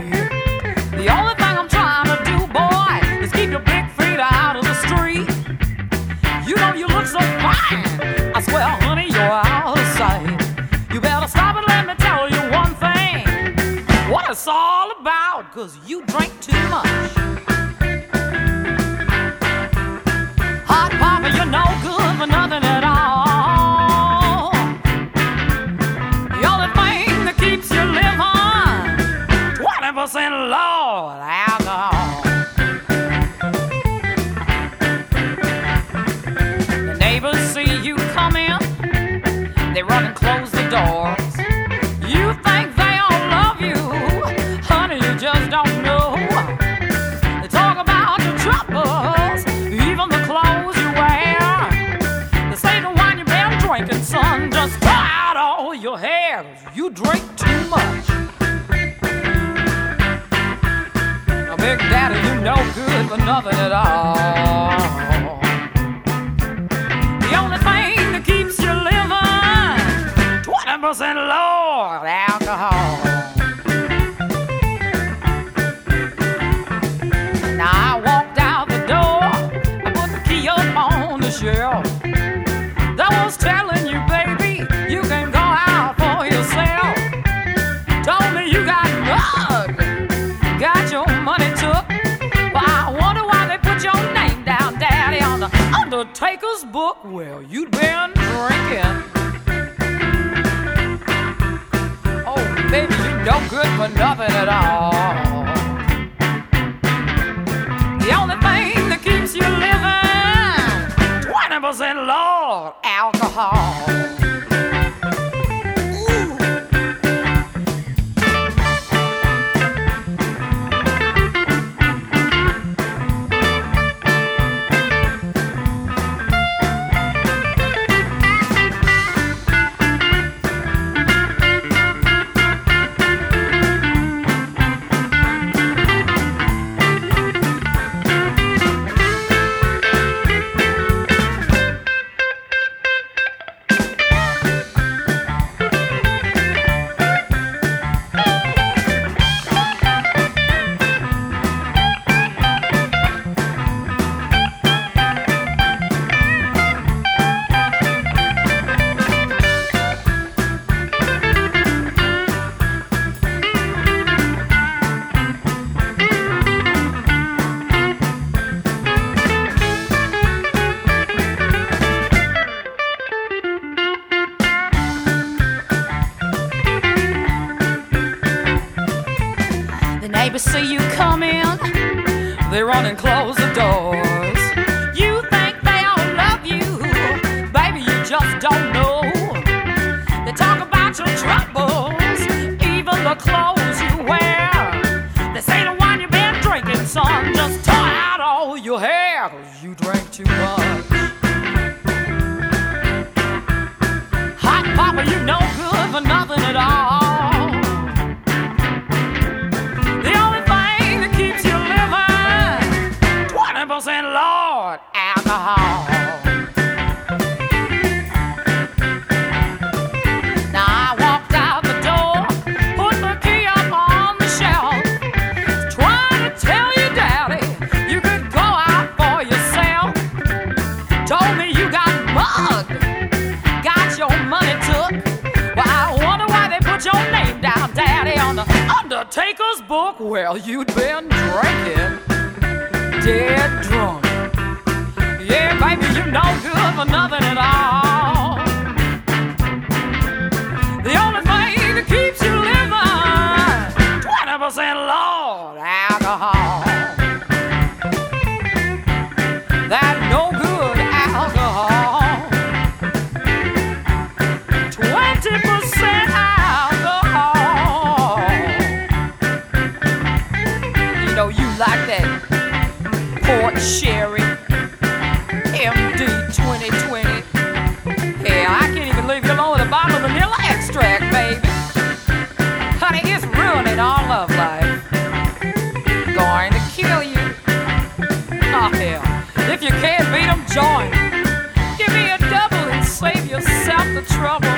The only thing I'm trying to do, boy, is keep your big feet out of the street. You know you look so fine, I swear, honey, you're out of sight. You better stop and let me tell you one thing, what it's all about, 'cause you drink too much. Hot Papa, you're no good for nothing at all. The only thing that keeps you living, 20% Lord alcohol. The neighbors see you come in, they run and close the doors. You think they all love you, honey, you just don't know. They talk about your troubles, even the clothes you wear. They say the wine you've been drinking, son, just throw out all your hair, 'cause you drink too much. Now, Big Daddy, you no good for nothing at all. The only thing that keeps you living, 20% Lord alcohol. Now I walked out the door, I put the key up on the shelf. That was telling you, baby, you can go out for yourself. Told me you got mugged, got your money took. Well, I wonder why they put your name down, Daddy, on the undertaker's book. Well, you'd been drinking. Oh, baby, you no good for nothing at all. The only thing that keeps you living, 20% Lord alcohol. Neighbors see you come in, they run and close the doors. You think they all love you, baby, you just don't know. They talk about your troubles, even the clothes you wear. They say the wine you've been drinking, son, just tore out all your hair, 'cause you drink too much. Hot Papa, you no good for nothing at all. Lord alcohol. Now I walked out the door, put the key up on the shelf, trying to tell you, Daddy, you could go out for yourself. Told me you got mugged, got your money took. Well, I wonder why they put your name down, Daddy, on the undertaker's book. Well, you'd been drinking, dead drunk. Yeah, baby, you no good for nothing at all. The only thing that keeps you living, 20% Lord alcohol. That no good alcohol, 20% alcohol. You know you like that Port Sherry MD 2020. Yeah, I can't even leave you alone with a bottle of vanilla extract, baby. Honey, it's ruining our love life. Going to kill you. Oh, hell. If you can't beat them, join. Give me a double and save yourself the trouble.